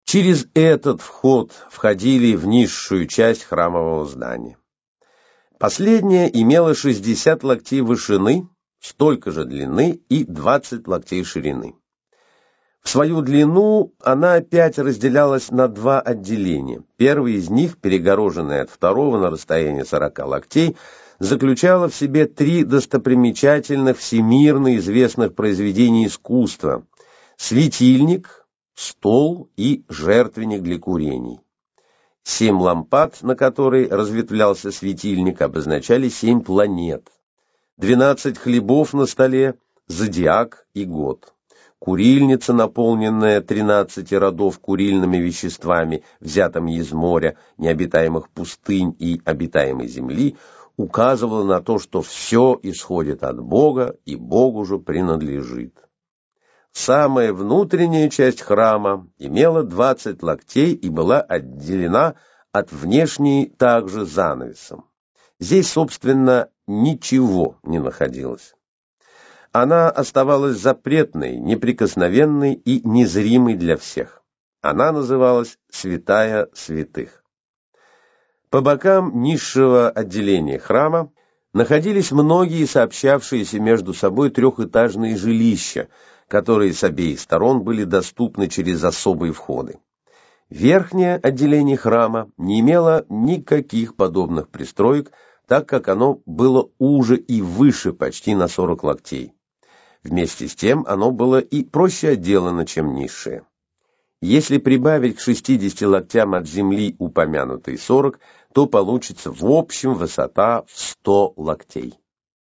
Через этот вход входили в низшую часть храмового здания. Последняя имела 60 локтей вышины, столько же длины и 20 локтей ширины. В свою длину она опять разделялась на два отделения. Первое из них, перегороженное от второго на расстоянии 40 локтей, заключало в себе три достопримечательных всемирно известных произведения искусства: светильник, стол и жертвенник для курений. 7 лампад, на которые разветвлялся светильник, обозначали 7 планет. 12 хлебов на столе, зодиак и год. Курильница, наполненная 13 родов курильными веществами, взятыми из моря, необитаемых пустынь и обитаемой земли, указывала на то, что все исходит от Бога и Богу же принадлежит. Самая внутренняя часть храма имела 20 локтей и была отделена от внешней также занавесом. Здесь, собственно, ничего не находилось. Она оставалась запретной, неприкосновенной и незримой для всех. Она называлась «Святая святых». По бокам низшего отделения храма находились многие сообщавшиеся между собой трехэтажные жилища, которые с обеих сторон были доступны через особые входы. Верхнее отделение храма не имело никаких подобных пристроек, так как оно было уже и выше почти на 40 локтей. Вместе с тем оно было и проще отделано, чем низшее. Если прибавить к 60 локтям от земли упомянутые 40, то получится в общем высота в 100 локтей.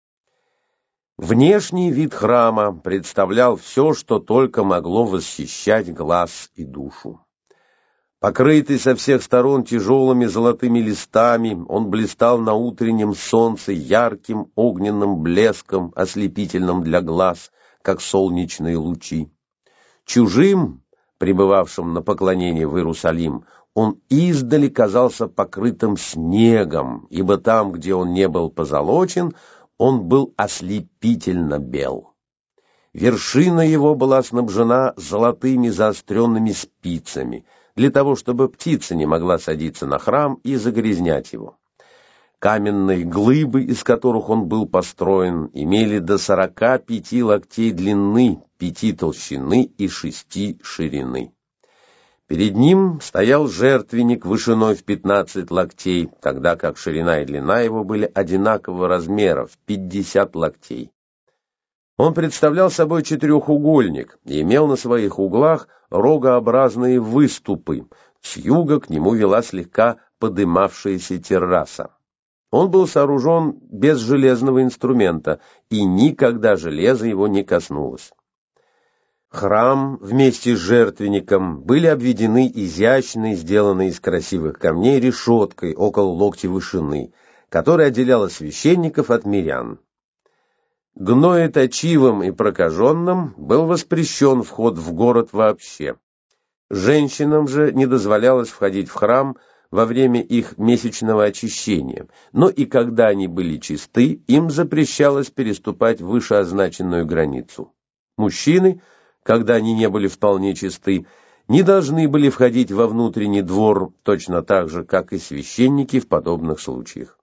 Внешний вид храма представлял все, что только могло восхищать глаз и душу. Покрытый со всех сторон тяжелыми золотыми листами, он блистал на утреннем солнце ярким огненным блеском, ослепительным для глаз, как солнечные лучи. Чужим, пребывавшим на поклонение в Иерусалим, он издали казался покрытым снегом, ибо там, где он не был позолочен, он был ослепительно бел. Вершина его была снабжена золотыми заостренными спицами, для того, чтобы птица не могла садиться на храм и загрязнять его. Каменные глыбы, из которых он был построен, имели до 45 локтей длины, 5 толщины и 6 ширины. Перед ним стоял жертвенник вышиной в 15 локтей, тогда как ширина и длина его были одинакового размера, в 50 локтей. Он представлял собой четырехугольник и имел на своих углах рогообразные выступы. С юга к нему вела слегка подымавшаяся терраса. Он был сооружен без железного инструмента, и никогда железо его не коснулось. Храм вместе с жертвенником были обведены изящной, сделанной из красивых камней решеткой около локтя вышины, которая отделяла священников от мирян. Гноеточивым и прокаженным был воспрещен вход в город вообще. Женщинам же не дозволялось входить в храм во время их месячного очищения, но и когда они были чисты, им запрещалось переступать вышеозначенную границу. Мужчины, когда они не были вполне чисты, не должны были входить во внутренний двор точно так же, как и священники в подобных случаях.